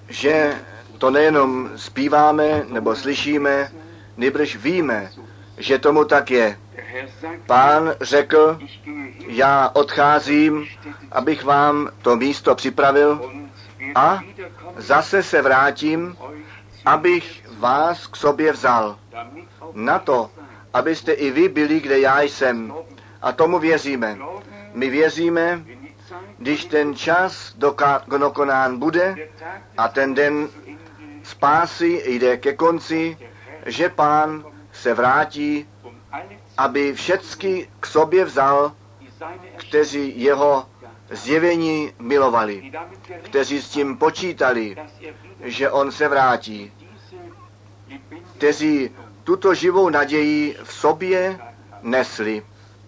že to nejenom zpíváme nebo slyšíme, nýbrž víme, že tomu tak je. Pán řekl, já odcházím, abych vám to místo připravil a zase se vrátím, abych vás k sobě vzal. Na to, abyste i vy byli, kde já jsem. A tomu věříme. My věříme, když ten čas dokonán bude a ten den spásy jde ke konci, že Pán se vrátí, aby všecky k sobě vzal, kteří jeho zjevení milovali, kteří s tím počítali, že on se vrátí, kteří tuto živou naději v sobě nesli.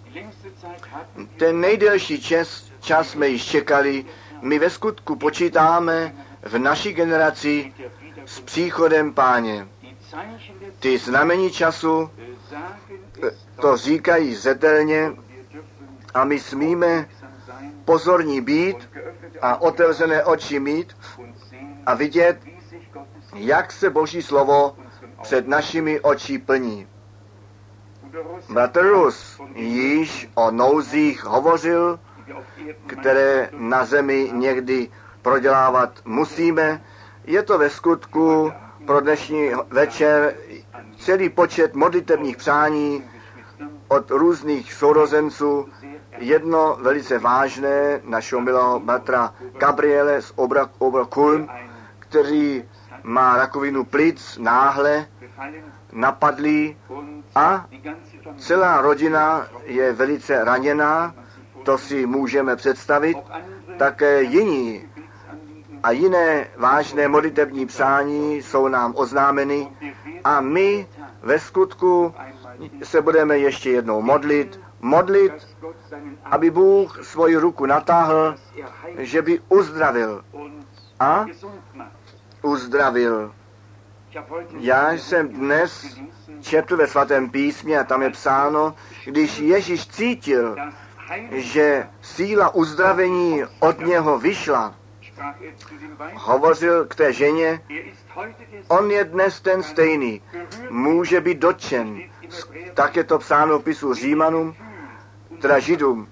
Ten nejdelší čas jsme již čekali. My ve skutku počítáme v naší generaci s příchodem Páně. Ty znamení času to říkají zřetelně a my smíme pozorní být a otevřené oči mít a vidět, jak se Boží slovo před našimi oči plní. Bratr Rus již o nouzích hovořil, které na zemi někdy prodělávat musíme. Je to ve skutku pro dnešní večer celý počet modlitevních přání od různých sourozenců. Jedno velice vážné našeho milého bratra Gabriele z Oberkulm, který má rakovinu plic náhle napadlý a celá rodina je velice raněná, to si můžeme představit. Také jiní a jiné vážné modlitevní přání jsou nám oznámeny a my ve skutku se budeme ještě jednou modlit, aby Bůh svoji ruku natáhl, že by uzdravil a uzdravil. Já jsem dnes četl ve svatém písmě a tam je psáno, když Ježíš cítil, že síla uzdravení od něho vyšla, hovořil k té ženě, on je dnes ten stejný, může být dotčen. Tak je to psáno v pisu Římanům, teda Židům.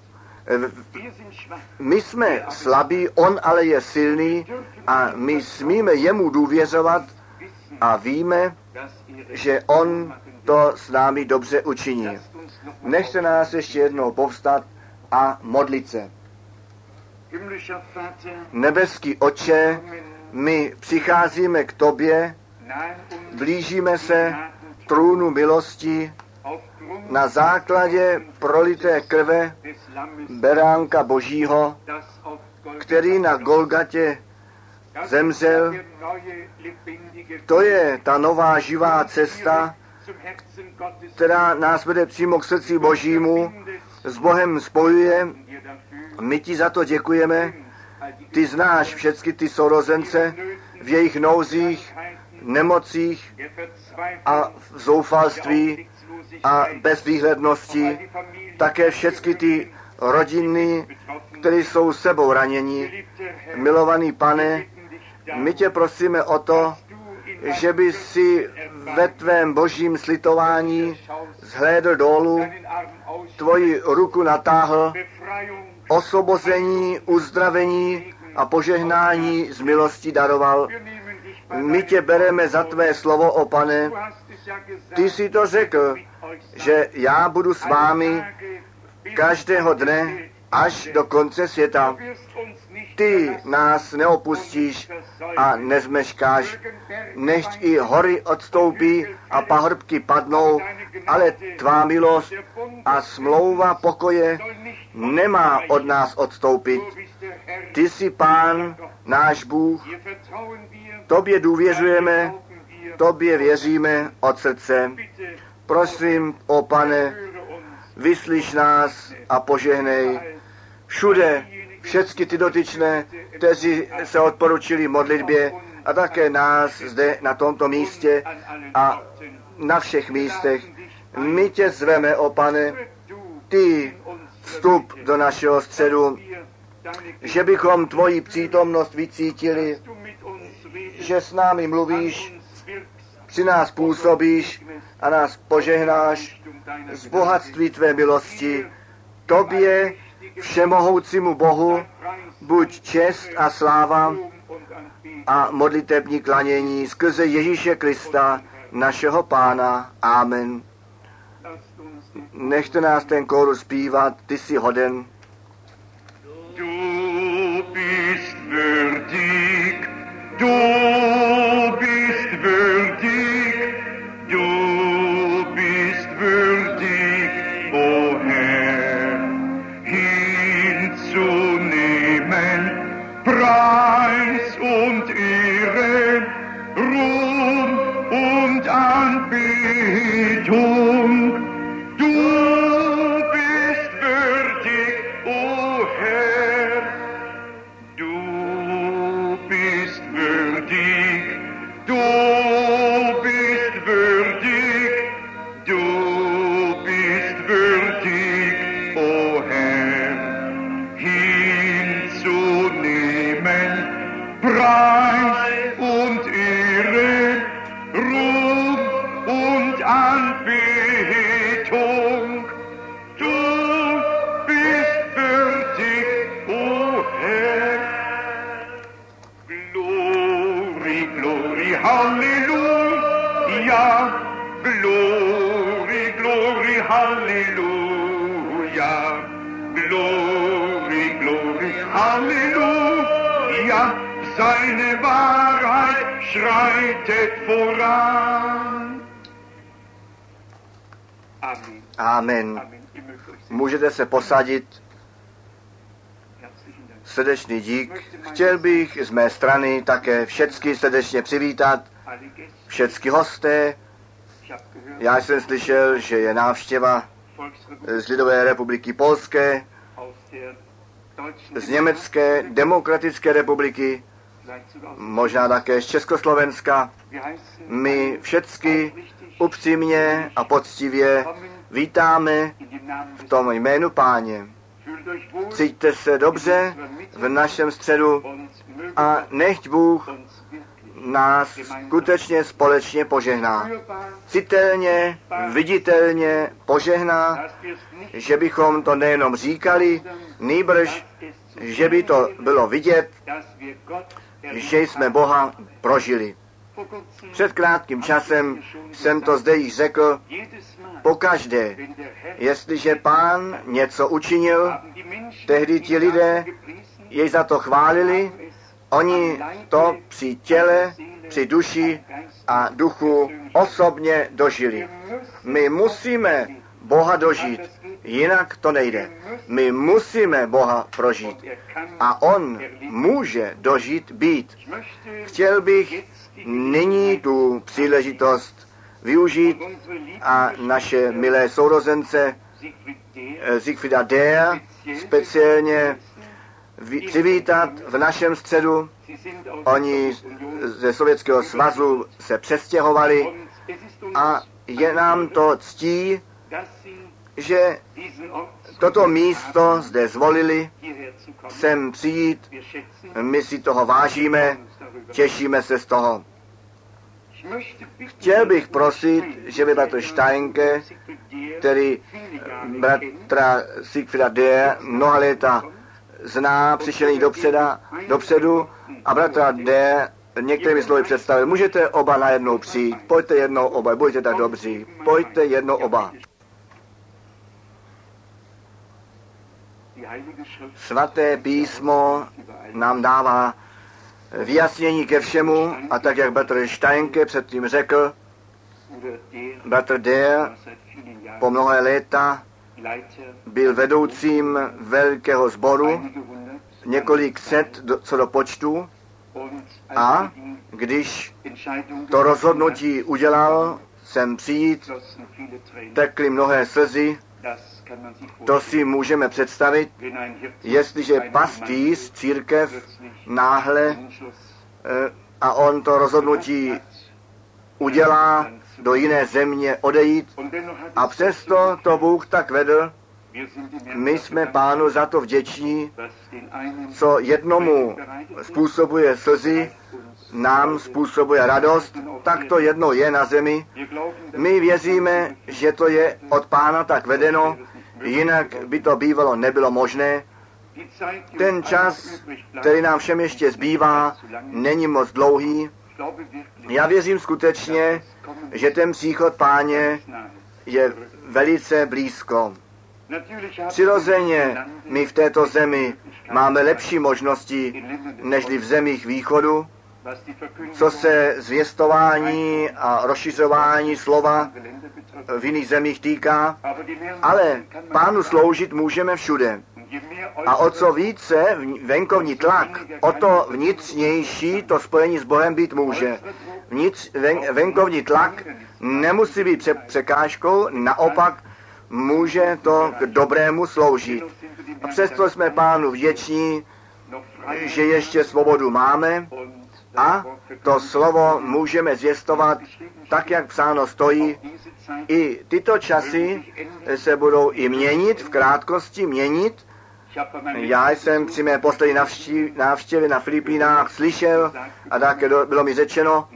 My jsme slabí, on ale je silný a my smíme jemu důvěřovat a víme, že on to s námi dobře učiní. Nechte nás ještě jednou povstat a modlit se. Nebeský Otče, my přicházíme k tobě, blížíme se trůnu milosti na základě prolité krve beránka Božího, který na Golgatě zemřel. To je ta nová živá cesta, která nás vede přímo k srdci Božímu, s Bohem spojuje. My ti za to děkujeme. Ty znáš všechny ty sourozence v jejich nouzích, nemocích a v zoufalství a bezvýhlednosti. Také všechny ty rodiny, které jsou sebou raněni. Milovaný Pane, my tě prosíme o to, že by si ve tvém božím slitování zhlédl dolů, tvoji ruku natáhl, osvobození, uzdravení a požehnání z milosti daroval. My tě bereme za tvé slovo, o Pane. Ty jsi to řekl, že já budu s vámi každého dne až do konce světa. Ty nás neopustíš a nezmeškáš, nechť i hory odstoupí a pahrbky padnou, ale tvá milost a smlouva pokoje nemá od nás odstoupit. Ty jsi Pán, náš Bůh, tobě důvěřujeme, tobě věříme od srdce. Prosím, o Pane, vyslyš nás a požehnej všude všechny ty dotyčné, kteří se odporučili modlitbě a také nás zde na tomto místě a na všech místech. My tě zveme, o Pane, ty vstup do našeho středu, že bychom tvoji přítomnost vycítili, že s námi mluvíš, při nás působíš a nás požehnáš z bohatství tvé milosti. Tobě, všemohoucímu Bohu, buď čest a sláva a modlitební klanění skrze Ježíše Krista, našeho Pána. Amen. Nechte nás ten kórus zpívat, ty jsi hoden. Du bist würdig, du bist würdig, du bist würdig, o Herr, hinzunehmen Preis und Ehre, Ruhm und Anbetung. Du bist würdig, o Herr, du bist würdig, du bist würdig, du bist würdig, o Herr, hinzunehmen Preis und Ehre, Ruhm und Anbetung. Du bist würdig, o Herr. Glory, glory, Halleluja. Glory, glory, Halleluja. Glory, glory, Halleluja. Seine Wahrheit schreitet voran. Amen. Amen. Můžete se posadit. Srdečný dík. Chtěl bych z mé strany také všecky srdečně přivítat, všecky hosté. Já jsem slyšel, že je návštěva z Lidové republiky Polské, z Německé demokratické republiky, možná také z Československa. My všecky upřímně a poctivě vítáme v tom jménu Páně. Cíťte se dobře v našem středu a nechť Bůh nás skutečně společně požehná. Citelně, viditelně požehná, že bychom to nejenom říkali, nýbrž, že by to bylo vidět, že jsme Boha prožili. Před krátkým časem jsem to zde již řekl, pokaždé, jestliže Pán něco učinil, tehdy ti lidé jej za to chválili, oni to při těle, při duši a duchu osobně dožili. My musíme Boha dožít, jinak to nejde. My musíme Boha prožít a On může dožít být. Chtěl bych nyní tu příležitost využít a naše milé sourozence Siegfrieda Deer speciálně přivítat v našem středu. Oni ze Sovětského svazu se přestěhovali a je nám to ctí, že toto místo zde zvolili, sem přijít. My si toho vážíme, těšíme se z toho. Chtěl bych prosit, že by bratr Steinke, který bratra Siegfrieda Deer mnoha léta zná, přišel jí dopředu a bratra Deer některými slovy představil. Můžete oba najednou přijít, pojďte jednou oba, buďte tak dobří, pojďte jednou oba. Svaté písmo nám dává vyjasnění ke všemu a tak, jak bratr Steinke předtím řekl, bratr Deer po mnohé léta byl vedoucím velkého sboru, několik set co do počtu, a když to rozhodnutí udělal sem přijít, tekly mnohé slzy. To si můžeme představit, jestliže pastýř, církev, náhle a on to rozhodnutí udělá do jiné země odejít a přesto to Bůh tak vedl, My jsme Pánu za to vděční, co jednomu způsobuje slzy, nám způsobuje radost, tak to jedno je na zemi. My věříme, že to je od Pána tak vedeno, jinak by to bývalo nebylo možné. Ten čas, který nám všem ještě zbývá, není moc dlouhý. Já věřím skutečně, že ten příchod Páně je velice blízko. Přirozeně my v této zemi máme lepší možnosti, nežli v zemích východu, co se zvěstování a rozšiřování slova v jiných zemích týká, ale Pánu sloužit můžeme všude. A o co více venkovní tlak, o to vnitřnější to spojení s Bohem být může. Venkovní tlak nemusí být překážkou, naopak může to k dobrému sloužit. A přesto jsme Pánu vděční, že ještě svobodu máme a to slovo můžeme zvěstovat tak, jak psáno stojí. I tyto časy se budou i měnit, v krátkosti měnit. Já jsem při mé poslední návštěvě na Filipínách slyšel a také bylo mi řečeno,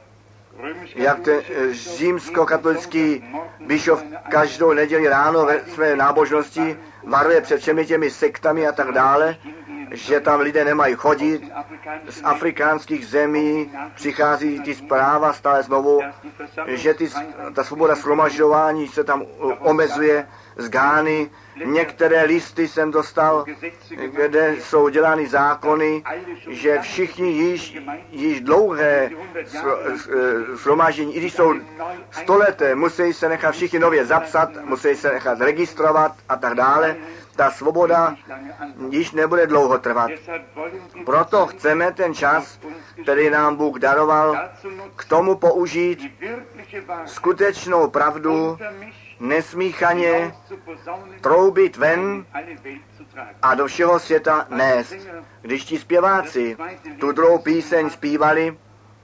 jak ten římskokatolický bišov každou neděli ráno ve své nábožnosti varuje před všemi těmi sektami a tak dále, že tam lidé nemají chodit. Z afrikánských zemí přichází ty zpráva stále znovu, že ta svoboda shromažďování se tam omezuje z Gány. Některé listy jsem dostal, kde jsou dělány zákony, že všichni již dlouhé shromáždění, i když jsou stoleté, musí se nechat všichni nově zapsat, musí se nechat registrovat a tak dále. Ta svoboda již nebude dlouho trvat. Proto chceme ten čas, který nám Bůh daroval, k tomu použít skutečnou pravdu, nesmíchaně troubit ven a do všeho světa nést. Když ti zpěváci tu druhou píseň zpívali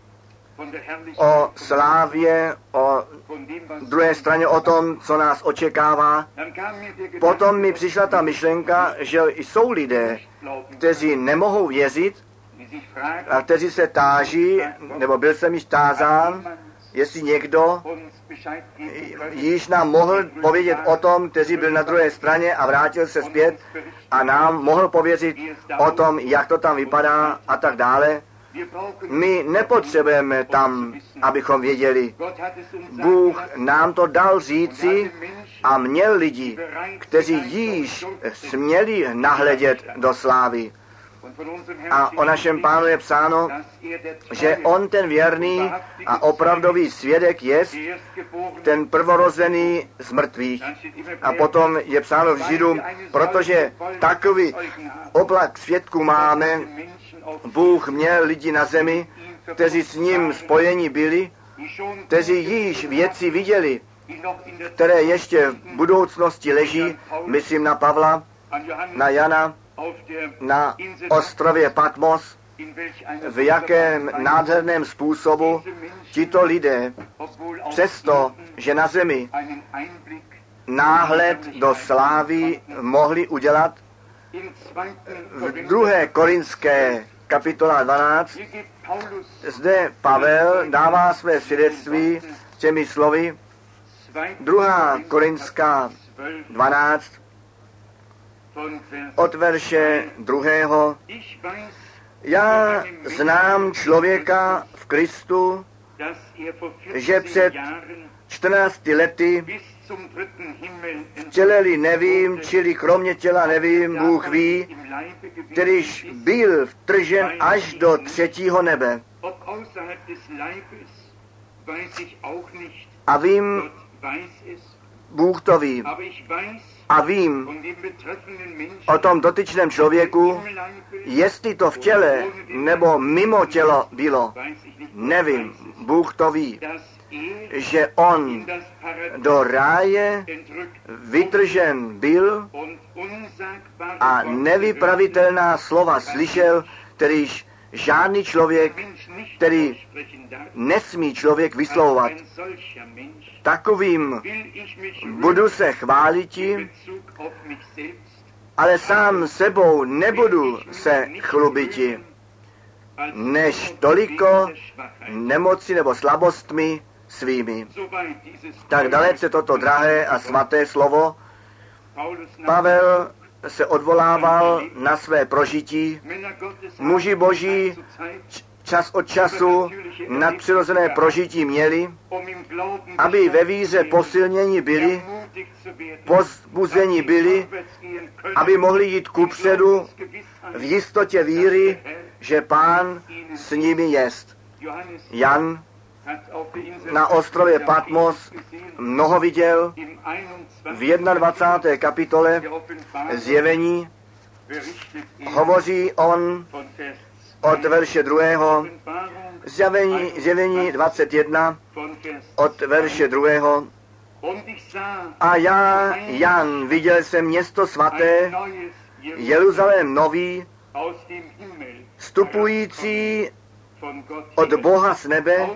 o slávě, o druhé straně, o tom, co nás očekává, potom mi přišla ta myšlenka, že jsou lidé, kteří nemohou věřit a kteří se táží, nebo byl jsem již tázán, jestli někdo již nám mohl povědět o tom, kteří byl na druhé straně a vrátil se zpět a nám mohl pověřit o tom, jak to tam vypadá a tak dále. My nepotřebujeme tam, abychom věděli. Bůh nám to dal říci a měl lidi, kteří již směli nahledět do slávy. A o našem Pánu je psáno, že on ten věrný a opravdový svědek jest, ten prvorozený z mrtvých. A potom je psáno v Židům, protože takový oblak svědků máme, Bůh měl lidi na zemi, kteří s ním spojeni byli, kteří již věci viděli, které ještě v budoucnosti leží, myslím na Pavla, na Jana, na ostrově Patmos, v jakém nádherném způsobu tito lidé, přesto, že na zemi náhled do slávy mohli udělat. V 2. Korinské kapitola 12 zde Pavel dává své svědectví těmi slovy. 2. Korinská 12 od verše 2. Já znám člověka v Kristu, že před 14 lety v těle nevím, čili kromě těla nevím, Bůh ví, kterýž byl vtržen až do 3. nebe. A vím, Bůh to ví. A vím o tom dotyčném člověku, jestli to v těle nebo mimo tělo bylo. Nevím, Bůh to ví, že on do ráje vytržen byl a nevypravitelná slova slyšel, kterýž žádný člověk, který nesmí člověk vyslovovat. Takovým budu se chváliti, ale sám sebou nebudu se chlubiti, než toliko nemoci nebo slabostmi svými. Tak dalece toto drahé a svaté slovo. Pavel se odvolával na své prožití. Muži boží čas od času nadpřirozené prožití měli, aby ve víře posilněni byli, povzbuzeni byli, aby mohli jít kupředu v jistotě víry, že Pán s nimi jest. Jan na ostrově Patmos mnoho viděl. V 21. kapitole Zjevení hovoří on od verše 2. Zjevení 21 od verše 2. A já, Jan, viděl jsem město svaté, Jeruzalém nový, vstupující od Boha z nebe,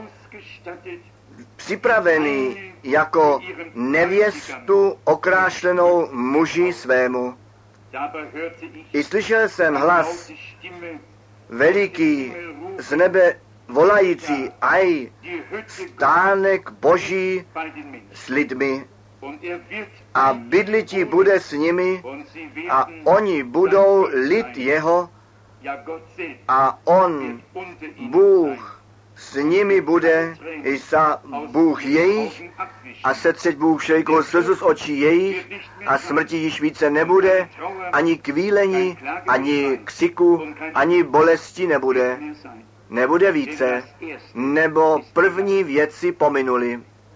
připravený jako nevěstu okrášlenou muži svému. I slyšel jsem hlas veliký z nebe volající, aj, stánek Boží s lidmi a bydlití bude s nimi a oni budou lid jeho a on, Bůh, s nimi bude, Isa, Bůh jejich, a setřeť Bůh všelikou slzu z očí jejich a smrti již více nebude, ani kvílení, ani křiku, ani bolesti nebude. Nebude více, nebo první věci pominuli.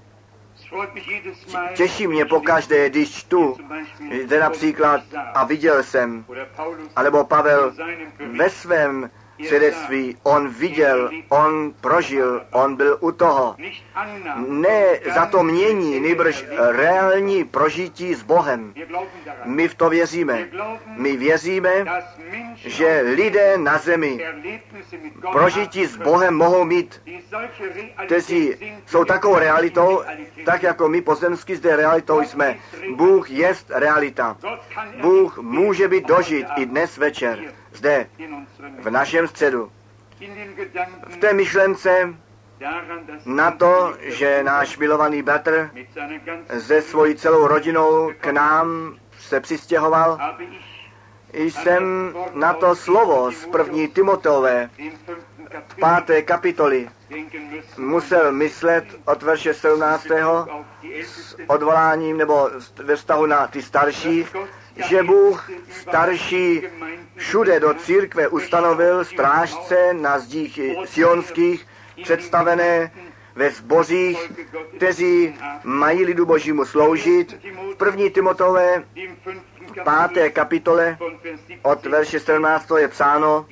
Těší mě pokaždé, když čtu, jde například a viděl jsem, alebo Pavel ve svém svědectví, on viděl, on prožil, on byl u toho. Ne za to mění, nýbrž reální prožití s Bohem. My v to věříme. My věříme, že lidé na zemi prožití s Bohem mohou mít, kteří jsou takovou realitou, tak jako my pozemsky zde realitou jsme. Bůh jest realita. Bůh může být dožit i dnes večer, zde, v našem středu. V té myšlence na to, že náš milovaný bratr se svojí celou rodinou k nám se přistěhoval, jsem na to slovo z 1. Timoteové 5. kapitoly musel myslet od verše 17. s odvoláním nebo ve vztahu na ty starší, že Bůh starší všude do církve ustanovil strážce na zdích sionských, představené ve zbořích, kteří mají lidu Božímu sloužit. V 1. Timotové 5. kapitole od verše 17. je psáno: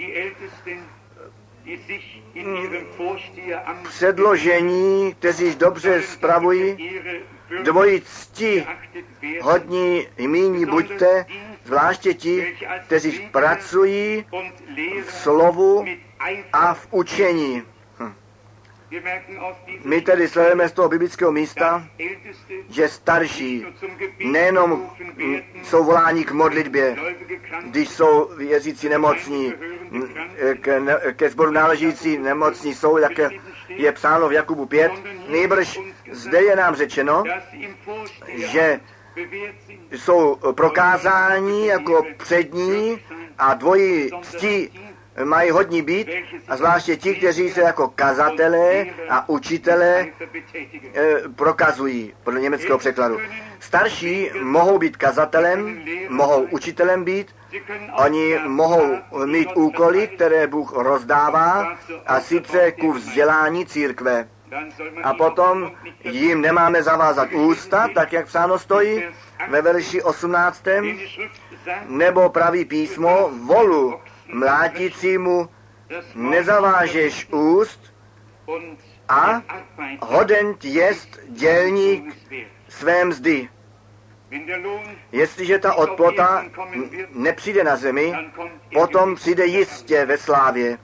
předložení, kteří dobře spravují dvojí cti hodní jmíní buďte, zvláště ti, kteří pracují v slovu a v učení. My tedy sledujeme z toho biblického místa, že starší nejenom jsou voláni k modlitbě, když jsou věřící nemocní, ke sboru náležící nemocní jsou, jak je psáno v Jakubu 5, nýbrž zde je nám řečeno, že jsou prokázáni jako přední a dvojí cti mají hodní být, a zvláště ti, kteří se jako kazatelé a učitelé prokazují, podle německého překladu. Starší mohou být kazatelem, mohou učitelem být, oni mohou mít úkoly, které Bůh rozdává, a sice ku vzdělání církve. A potom jim nemáme zavázat ústa, tak jak psáno stojí ve verši 18. Nebo praví písmo, volu mlátícímu nezavážeš úst a hoden jest dělník své mzdy. Jestliže ta odplata nepřijde na zemi, potom přijde jistě ve slávě.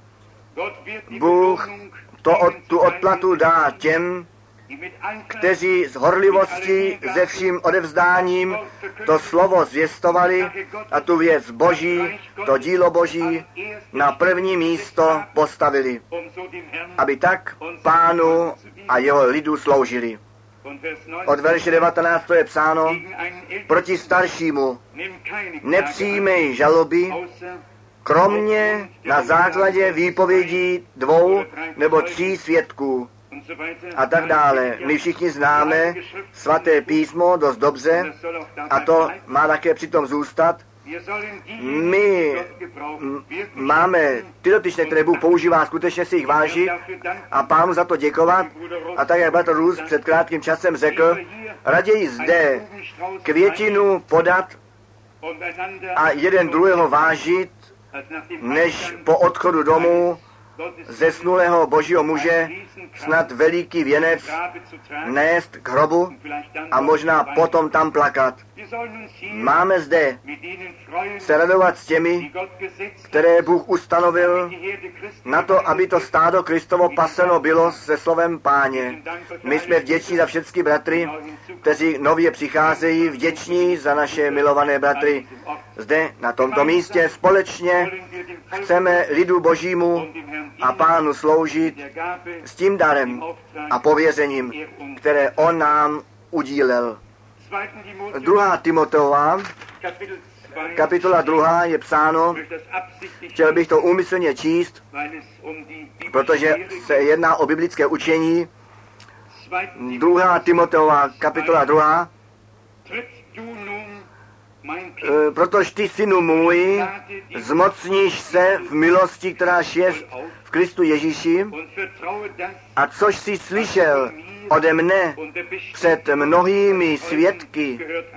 Bůh tu odplatu dá těm, kteří s horlivostí, se vším odevzdáním to slovo zvěstovali a tu věc Boží, to dílo Boží na první místo postavili, aby tak Pánu a jeho lidu sloužili. Od verše 19 to je psáno: proti staršímu nepřijímej žaloby, kromě na základě výpovědí 2 nebo 3 svědků. A tak dále. My všichni známe svaté písmo dost dobře a to má také přitom zůstat. My máme ty dotyčné, které Bůh používá, skutečně si jich vážit a Pánu za to děkovat. A tak, jak bratr Rus před krátkým časem řekl, raději zde květinu podat a jeden druhého vážit, než po odchodu domů zesnulého božího muže snad veliký věnec nést k hrobu a možná potom tam plakat. Máme zde se radovat s těmi, které Bůh ustanovil na to, aby to stádo Kristovo paseno bylo se slovem Páně. My jsme vděční za všechny bratry, kteří nově přicházejí, vděční za naše milované bratry. Zde na tomto místě společně chceme lidu Božímu a Pánu sloužit s tím darem a pověřením, které on nám udílel. 2. Timoteova, kapitola 2 je psáno, chtěl bych to úmyslně číst, protože se jedná o biblické učení. 2. Timoteova, kapitola 2. Protože ty, synu můj, zmocníš se v milosti, která je v Kristu Ježíši, a což jsi slyšel ode mne před mnohými svědky,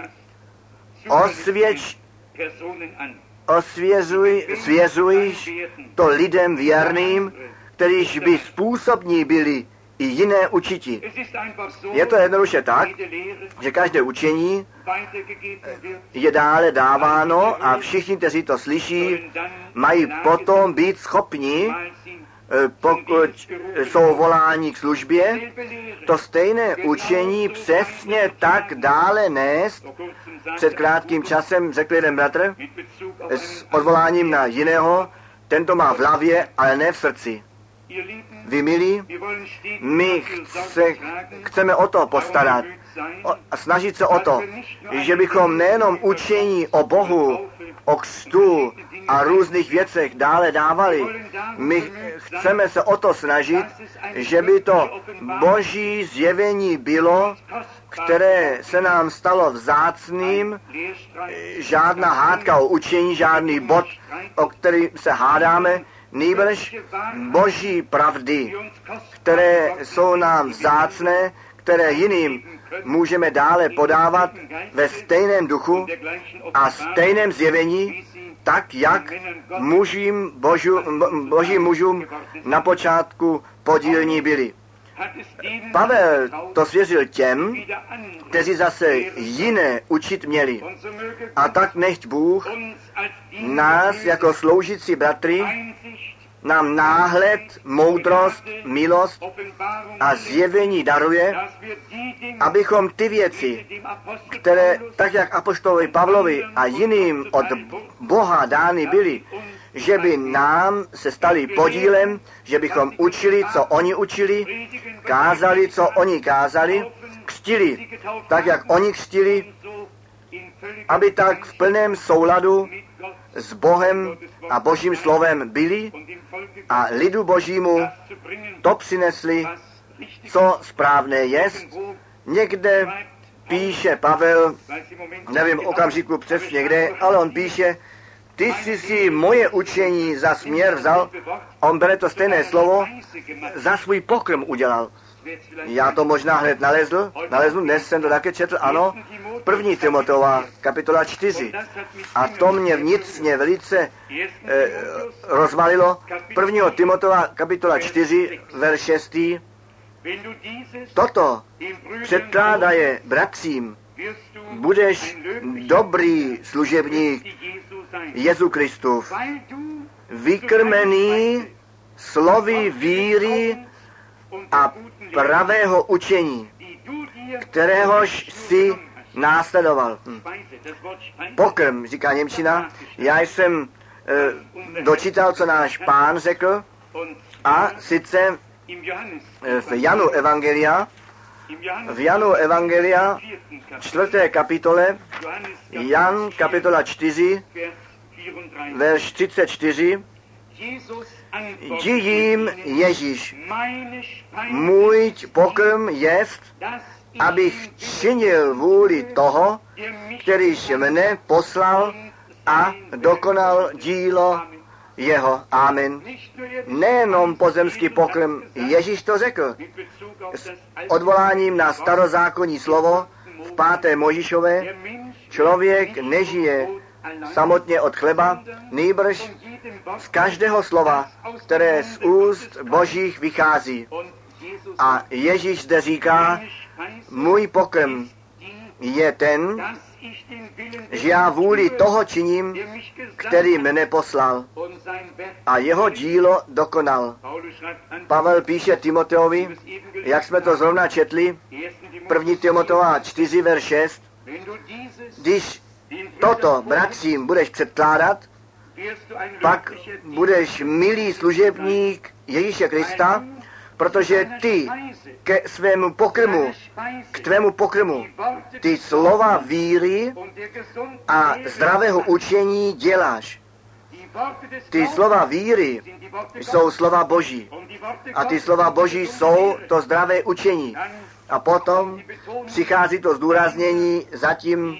svěřuješ to lidem věrným, kterýž by způsobní byli i jiné učiti. Je to jednoduše tak, že každé učení je dále dáváno a všichni, kteří to slyší, mají potom být schopni, pokud jsou voláni k službě, to stejné učení přesně tak dále nést. Před krátkým časem řekl jeden bratr s odvoláním na jiného, tento má v hlavě, ale ne v srdci. Vy milí, my chceme o to postarat a snažit se o to, že bychom nejenom učení o Bohu, o křtu a různých věcech dále dávali. My chceme se o to snažit, že by to Boží zjevení bylo, které se nám stalo vzácným, žádná hádka o učení, žádný bod, o který se hádáme, nýbrž Boží pravdy, které jsou nám vzácné, které jiným můžeme dále podávat ve stejném duchu a stejném zjevení, tak jak božím mužům na počátku podílní byli. Pavel to svěřil těm, kteří zase jiné učit měli. A tak nechť Bůh nás jako sloužící bratry nám náhled, moudrost, milost a zjevení daruje, abychom ty věci, které tak jak apoštolovi Pavlovi a jiným od Boha dány byly, že by nám se stali podílem, že bychom učili, co oni učili, kázali, co oni kázali, křtili, tak jak oni křtili, aby tak v plném souladu s Bohem a Božím slovem byli a lidu Božímu to přinesli, co správné jest. Někde píše Pavel, nevím okamžiku přesně kde, ale on píše, ty jsi si moje učení za směr vzal, on bere to stejné slovo, za svůj pokrm udělal. Já to možná hned nalezl, dnes jsem to také četl, ano, 1. Timoteova, kapitola 4. A to mě vnitřně velice rozvalilo. 1. Timoteova, kapitola 4, verš 6. Toto předkládaje bratřím, budeš dobrý služebník Jezu Kristův, vykrmený slovy víry a pravého učení, kteréhož si následoval. Pokrm, říká němčina. Já jsem dočítal, co náš Pán řekl, a sice v Janu Evangelia, 4. kapitole, Jan kapitola 4, verš 34, jdi jim Ježíš, můj pokrm jest, abych činil vůli toho, kterýž mne poslal a dokonal dílo jeho. Amen. Nejenom pozemský pokrm, Ježíš to řekl s odvoláním na starozákonní slovo v 5. Mojžíšové. Člověk nežije samotně od chleba, nýbrž z každého slova, které z úst Božích vychází. A Ježíš zde říká, můj pokrm je ten, že já vůli toho činím, který mne poslal a jeho dílo dokonal. Pavel píše Timoteovi, jak jsme to zrovna četli, 1. Timoteova 4, verš 6, když toto bratřím budeš předkládat, pak budeš milý služebník Ježíše Krista, protože ty ke svému pokrmu, k tvému pokrmu, ty slova víry a zdravého učení děláš. Ty slova víry jsou slova Boží. A ty slova Boží jsou to zdravé učení. A potom přichází to zdůraznění zatím,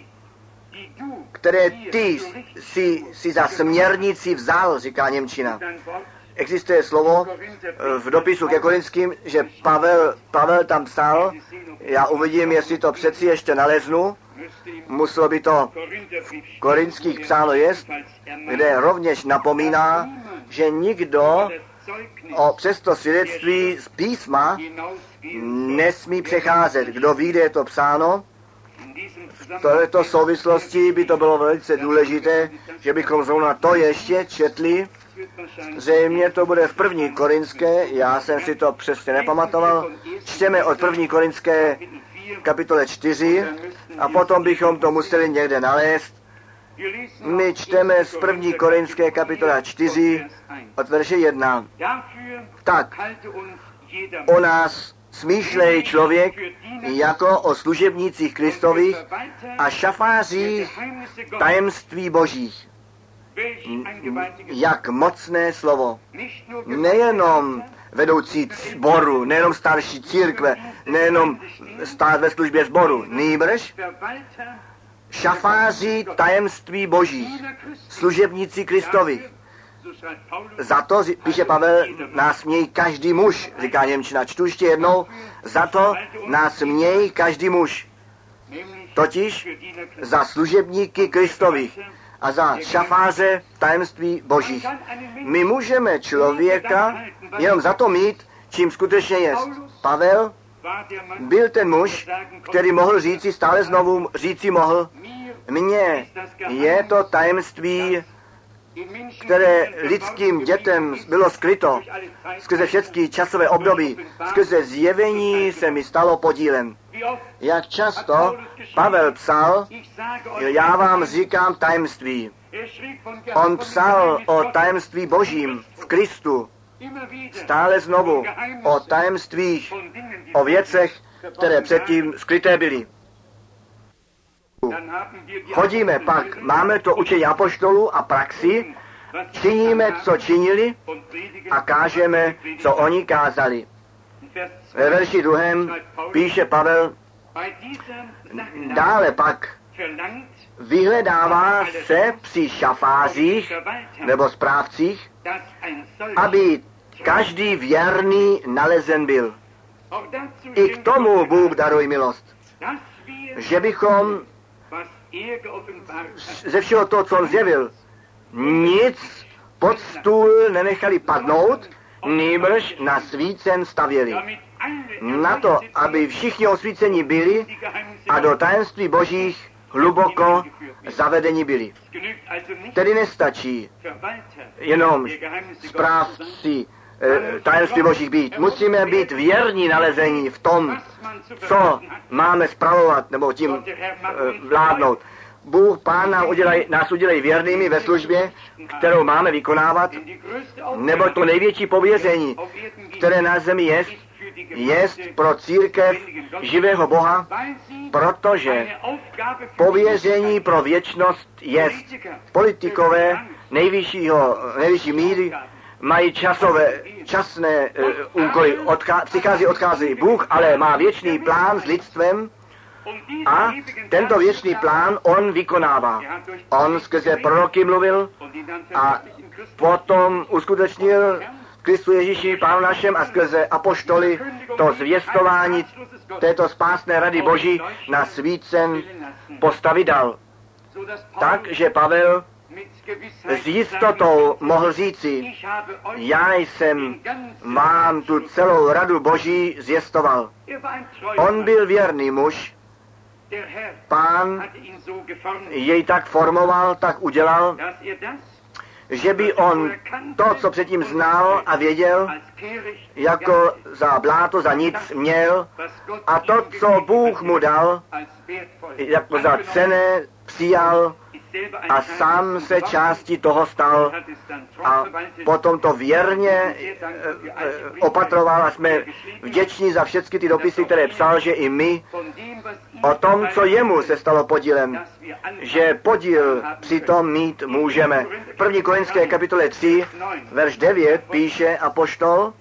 které ty si za směrnici vzal, říká němčina. Existuje slovo v dopisu ke Korinským, že Pavel tam psal, já uvidím, jestli to přeci ještě naleznu, muselo by to v Korinských psáno jest, kde rovněž napomíná, že nikdo přes to svědectví z písma nesmí přecházet. Kdo ví, kde je to psáno, v této souvislosti by to bylo velice důležité, že bychom zrovna to ještě četli. Zřejmě to bude v 1. Korinské, já jsem si to přesně nepamatoval. Čteme od 1. Korinské kapitole 4 a potom bychom to museli někde nalézt. My čteme z 1. Korinské kapitola 4 od verše 1. Tak, o nás smýšlej člověk jako o služebnících Kristových a šafářích tajemství Božích. Jak mocné slovo. Nejenom vedoucí sboru, nejenom starší církve, nejenom stát ve službě sboru, nýbrž šafáři tajemství Božích, služebníci Kristovi. Za to, píše Pavel, nás měj každý muž, říká němčina. Čtu ještě jednou, za to nás měj každý muž. Totiž za služebníky Kristových a za šafáře tajemství Božích. My můžeme člověka jenom za to mít, čím skutečně je. Pavel byl ten muž, který mohl říci, stále znovu říci mohl, mně je to tajemství, které lidským dětem bylo skryto skrze všechny časové období, skrze zjevení se mi stalo podílem. Jak často Pavel psal, já vám říkám tajemství. On psal o tajemství Božím v Kristu, stále znovu o tajemstvích, o věcech, které předtím skryté byly. Chodíme pak, máme to učení apoštolů a praxi, činíme, co činili a kážeme, co oni kázali. Ve verši 2. píše Pavel, dále pak vyhledává se při šafářích nebo správcích, aby každý věrný nalezen byl. I k tomu Bůh daruje milost, že bychom ze všeho toho, co on zjevil, nic pod stůl nenechali padnout, nýbrž na svícen stavěli. Na to, aby všichni osvíceni byli a do tajemství Božích hluboko zavedeni byli. Tedy nestačí jenom správci tajemství Božích být. Musíme být věrní nalezení v tom, co máme spravovat nebo tím vládnout. Bůh, Pán nás udělej věrnými ve službě, kterou máme vykonávat, nebo to největší pověření, které na zemi jest pro církev živého Boha, protože pověření pro věčnost jest. Politikové nejvyšší míry mají časné úkoly, odchází. Bůh ale má věčný plán s lidstvem a tento věčný plán on vykonává. On skrze proroky mluvil a potom uskutečnil Kristu Ježíši Pánu našem a skrze apoštoly to zvěstování této spásné rady Boží na svícen postavit dal. Tak, že Pavel s jistotou mohl říci, já jsem vám tu celou radu Boží zvěstoval. On byl věrný muž, Pán jej tak formoval, tak udělal, že by on to, co předtím znal a věděl, jako za bláto, za nic měl, a to, co Bůh mu dal, jako za cenné přijal a sám se částí toho stal a potom to věrně opatroval a jsme vděční za všechny ty dopisy, které psal, že i my o tom, co jemu se stalo podílem, že podíl přitom mít můžeme. V 1. Korinské kapitole 3, verš 9 píše apoštol,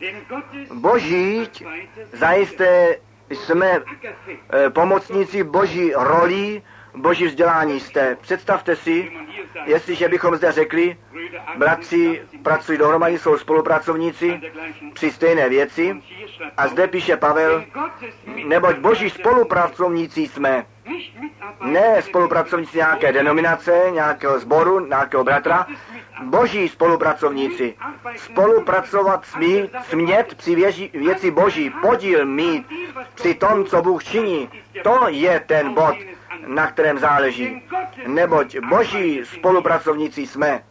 Boží zajisté jsme pomocníci Boží rolí, Boží vzdělání jste. Představte si, jestliže bychom zde řekli, bratři pracují dohromady, jsou spolupracovníci při stejné věci, a zde píše Pavel, neboť Boží spolupracovníci jsme. Ne spolupracovníci nějaké denominace, nějakého sboru, nějakého bratra, Boží spolupracovníci. Spolupracovat smět při věci Boží, podíl mít při tom, co Bůh činí, to je ten bod, na kterém záleží. Neboť Boží spolupracovníci jsme.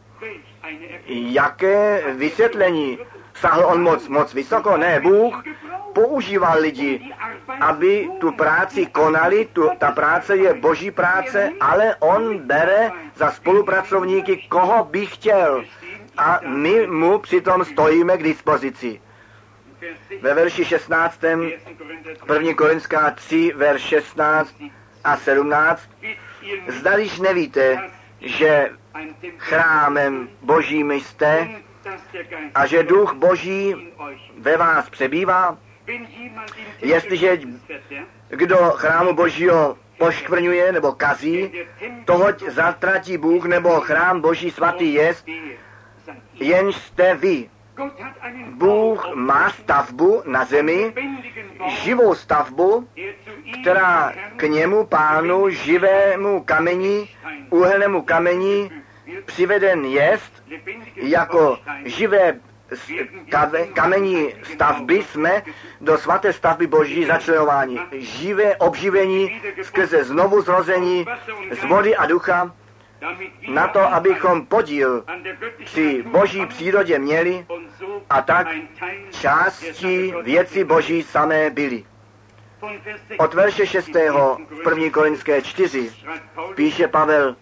Jaké vysvětlení? Sahl on moc vysoko? Ne, Bůh používal lidi, aby tu práci konali, ta práce je Boží práce, ale on bere za spolupracovníky, koho by chtěl. A my mu přitom stojíme k dispozici. Ve verši 16. 1. Korinská 3, verš 16 a 17. Zdališ nevíte, že chrámem Božím jste a že duch Boží ve vás přebývá? Jestliže kdo chrámu Božího poškvrňuje nebo kazí, tohoť zatratí Bůh, nebo chrám Boží svatý jest, jenž jste vy. Bůh má stavbu na zemi, živou stavbu, která k němu, Pánu, živému kameni, úhelnému kameni přiveden jest, jako živé kamení stavby jsme do svaté stavby Boží začlenováni. Živé obživení skrze znovu zrození z vody a ducha, na to, abychom podíl při Boží přírodě měli a tak částí věci Boží samé byli. Od verše 6. v 1. Korinské 4 píše Pavel,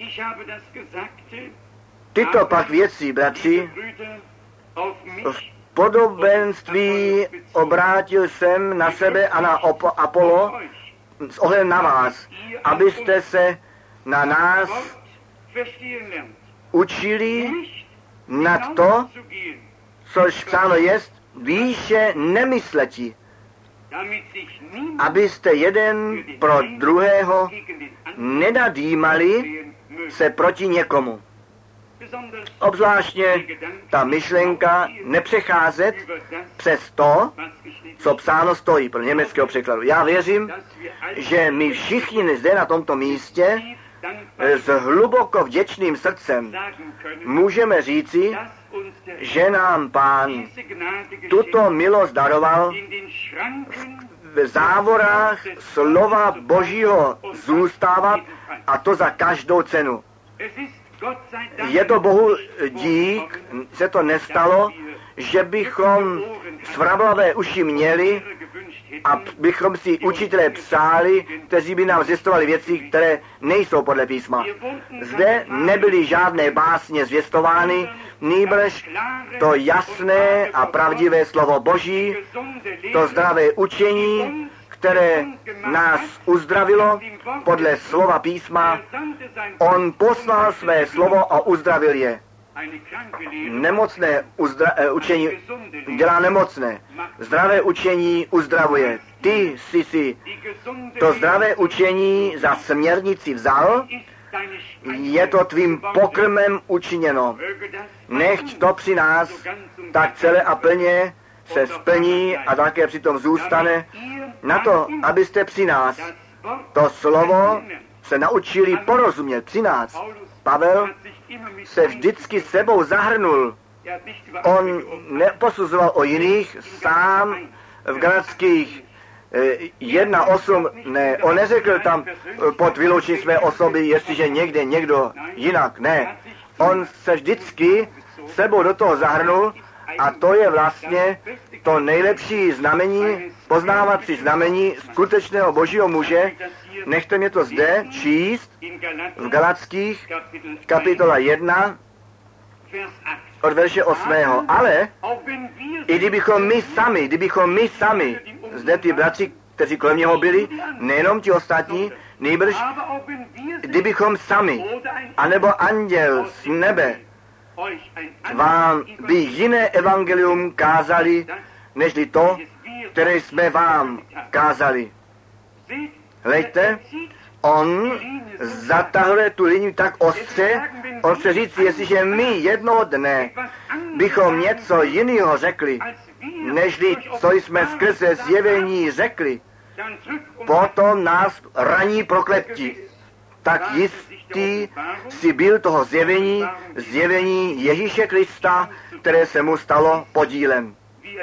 tyto pak věci, bratři, v podobenství obrátil jsem na sebe a na Apollo s ohledem na vás, abyste se na nás učili nad to, což psáno jest, výše nemysleti, abyste jeden pro druhého nenadýmali se proti někomu. Obzvláštně ta myšlenka nepřecházet přes to, co psáno stojí pro německého překladu. Já věřím, že my všichni zde na tomto místě s hluboko vděčným srdcem můžeme říci, že nám Pán tuto milost daroval v závorách slova Božího zůstávat, a to za každou cenu. Je to Bohu dík, se to nestalo že bychom svravlavé uši měli a bychom si učitelé psali, kteří by nám zvěstovali věci, které nejsou podle písma. Zde nebyly žádné básně zvěstovány, nýbrž to jasné a pravdivé slovo Boží, to zdravé učení, které nás uzdravilo podle slova písma. On poslal své slovo a uzdravil je. Nemocné učení dělá nemocné. Zdravé učení uzdravuje. Ty jsi si to zdravé učení za směrnici vzal, je to tvým pokrmem učiněno. Nechť to při nás tak celé a plně se splní a také přitom zůstane na to, abyste při nás to slovo se naučili porozumět. Při nás Pavel se vždycky sebou zahrnul. On neposuzoval o jiných, sám v Galatských 1:8, ne, on neřekl tam pod vyloučení své osoby, jestliže někde někdo jinak, ne. On se vždycky sebou do toho zahrnul a to je vlastně to nejlepší znamení, poznávací znamení skutečného Božího muže. Nechte mě to zde číst v Galatských kapitola 1 od verše 8. Ale i kdybychom my sami, zde ty bratři, kteří kolem něho byli, nejenom ti ostatní, nejbrž kdybychom sami, anebo anděl z nebe, vám by jiné evangelium kázali, nežli to, které jsme vám kázali. Hleďte, on zatahuje tu linii tak ostře, on chce říct, jestliže my jednoho dne bychom něco jiného řekli, nežli co jsme skrze zjevení řekli, potom nás raní prokletí. Tak jistý si byl toho zjevení Ježíše Krista, které se mu stalo podílem.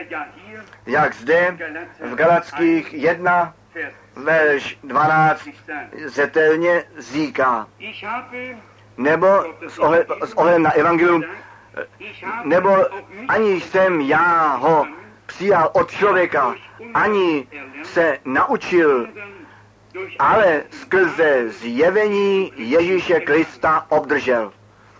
Jak zde v Galatských 1, verš 12 zetelně říká, nebo s ohledem na evangelium, nebo ani jsem já ho přijal od člověka, ani se naučil, ale skrze zjevení Ježíše Krista obdržel.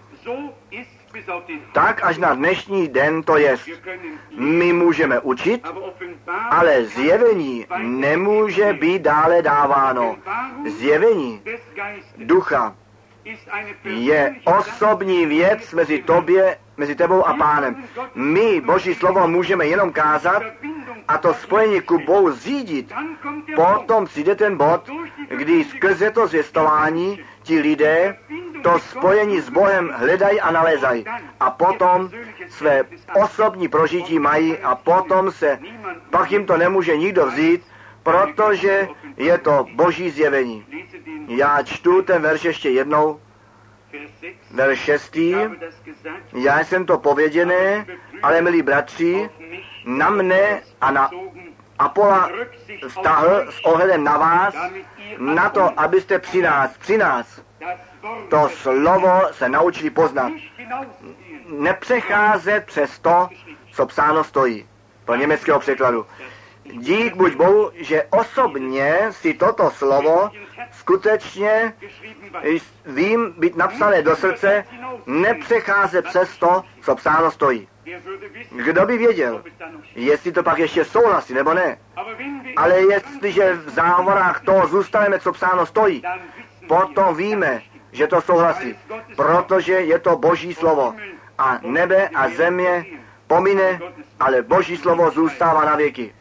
Tak až na dnešní den to jest. My můžeme učit, ale zjevení nemůže být dále dáváno. Zjevení ducha je osobní věc mezi tebou a Pánem. My Boží slovo můžeme jenom kázat a to spojení ku Bohu zřídit. Potom přijde ten bod, kdy skrze to zvěstování ti lidé to spojení s Bohem hledají a nalézají. A potom své osobní prožití mají a potom pak jim to nemůže nikdo vzít, protože je to Boží zjevení. Já čtu ten verš ještě jednou. Verš 6. Já jsem to pověděné, ale milí bratři, na mne a na Apola vztahl s ohledem na vás, na to, abyste při nás to slovo se naučili poznat. Nepřecházet přes to, co psáno stojí. Po německého překladu. Dík buď Bohu, že osobně si toto slovo skutečně vím být napsané do srdce, nepřecházet přes to, co psáno stojí. Kdo by věděl, jestli to pak ještě souhlasí, nebo ne. Ale jestliže v závorách toho zůstaneme, co psáno stojí, potom víme, že to souhlasí, protože je to Boží slovo. A nebe a země pomine, ale Boží slovo zůstává na věky.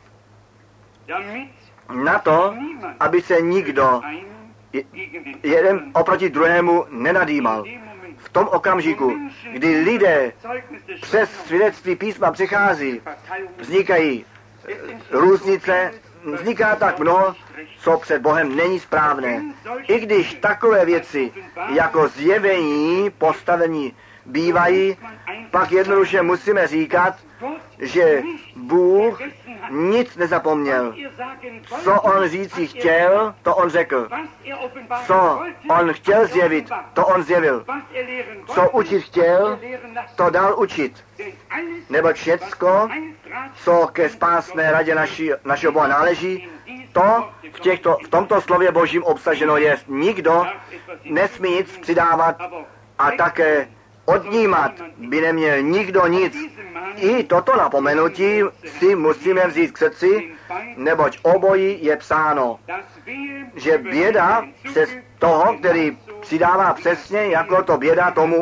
Na to, aby se nikdo jeden oproti druhému nenadýmal. V tom okamžiku, kdy lidé přes svědectví písma přichází, vznikají různice, vzniká tak mnoho, co před Bohem není správné. I když takové věci jako zjevení, postavení bývají, pak jednoduše musíme říkat, že Bůh nic nezapomněl. Co on říci chtěl, to on řekl. Co on chtěl zjevit, to on zjevil. Co učit chtěl, to dal učit. Nebo všecko, co ke spásné radě našeho Boha náleží, to v tomto slově Božím obsaženo je. Nikdo nesmí nic přidávat a také odnímat by neměl nikdo nic. I toto napomenutí si musíme vzít k srdci, neboť obojí je psáno, že běda přes toho, který přidává přesně jako to běda tomu,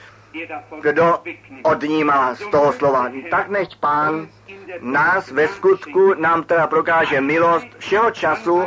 kdo odnímá z toho slova. Tak nechť Pán nás ve skutku nám teda prokáže milost všeho času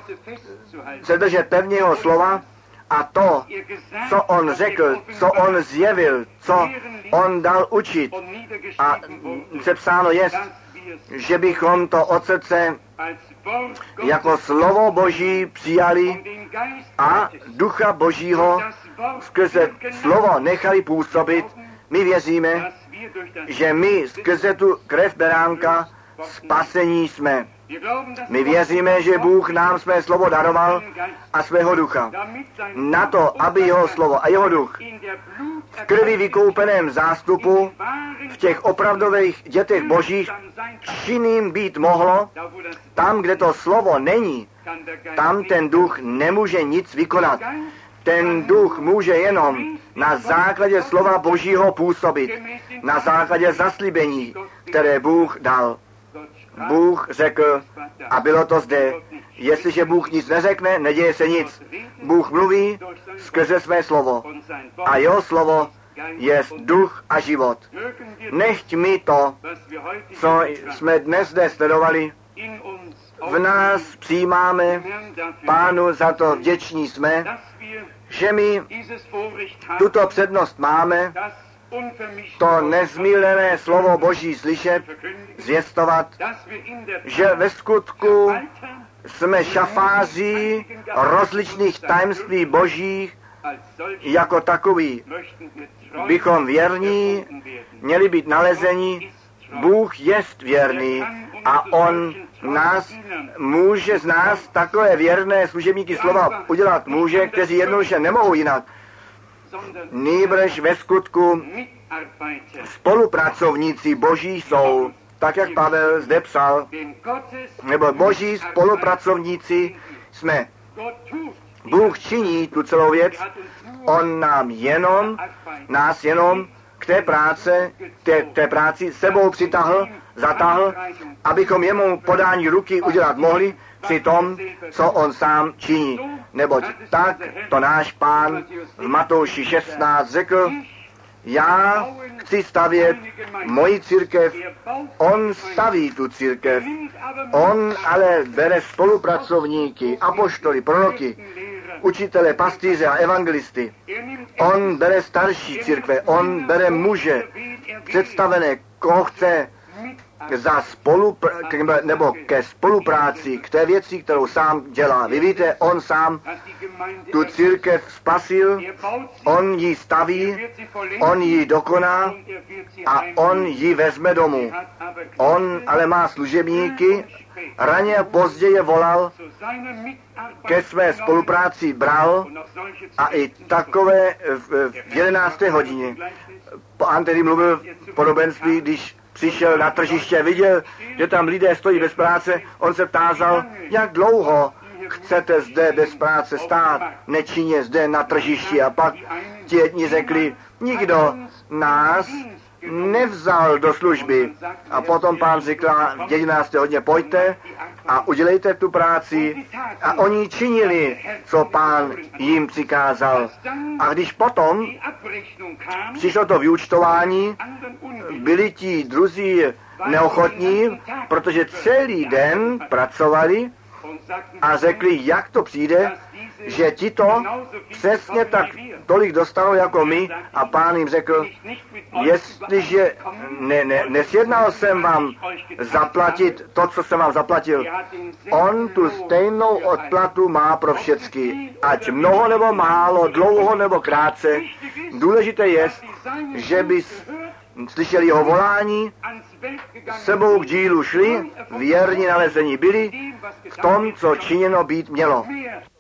se držet pevného slova a to, co on řekl, co on zjevil, co on dal učit. A sepsáno je, že bychom to od srdce jako slovo Boží přijali a Ducha Božího skrze slovo nechali působit. My věříme, že my skrze tu krev beránka spasení jsme. My věříme, že Bůh nám své slovo daroval a svého ducha. Na to, aby jeho slovo a jeho duch v krvi vykoupeném zástupu v těch opravdových dětech božích činným být mohlo, tam, kde to slovo není, tam ten duch nemůže nic vykonat. Ten duch může jenom na základě slova Božího působit, na základě zaslíbení, které Bůh dal. Bůh řekl, a bylo to zde. Jestliže Bůh nic neřekne, neděje se nic. Bůh mluví skrze své slovo. A jeho slovo je duch a život. Nechť mi to, co jsme dnes zde sledovali, v nás přijímáme, Pánu za to vděční jsme, že my tuto přednost máme, to nezmílené slovo Boží slyšet, zvěstovat, že ve skutku jsme šafáři rozličných tajemství Božích jako takový. Bychom věrní, měli být nalezení, Bůh jest věrný a on může z nás takové věrné služebníky slova udělat může, kteří jednoduše nemohou jinak. Nýbrž ve skutku spolupracovníci Boží jsou, tak jak Pavel zde psal, nebo Boží spolupracovníci jsme. Bůh činí tu celou věc, on nás jenom k té práci sebou zatáhl, abychom jemu podání ruky udělat mohli při tom, co on sám činí. Neboť tak to náš Pán v Matouši 16 řekl, já chci stavět moji církev, on staví tu církev, on ale bere spolupracovníky, apoštoly, proroky, učitele, pastýře a evangelisty. On bere starší církve, on bere muže, představené, koho chce nebo ke spolupráci, k té věci, kterou sám dělá. Vy víte, on sám tu církev spasil, on ji staví, on ji dokoná a on ji vezme domů. On ale má služebníky, raně a později volal, ke své spolupráci bral a i takové v 11. hodině. Pán tedy mluvil v podobenství, když přišel na tržiště, viděl, že tam lidé stojí bez práce, on se tázal, jak dlouho chcete zde bez práce stát, nečinně zde na tržišti. A pak ti jedni řekli, nikdo nás nevzal do služby. A potom Pán řekl v 11. hodině, pojďte a udělejte tu práci. A oni činili, co Pán jim přikázal. A když potom přišlo to vyúčtování, byli ti druzí neochotní, protože celý den pracovali a řekli, jak to přijde, že ti to přesně tak tolik dostanou jako my, a Pán jim řekl, jestliže nesjednal jsem vám zaplatit to, co jsem vám zaplatil, on tu stejnou odplatu má pro všecky, ať mnoho nebo málo, dlouho nebo krátce. Důležité je, že bys slyšeli jeho volání, sebou k dílu šli, věrní nalezení byli v tom, co činěno být mělo.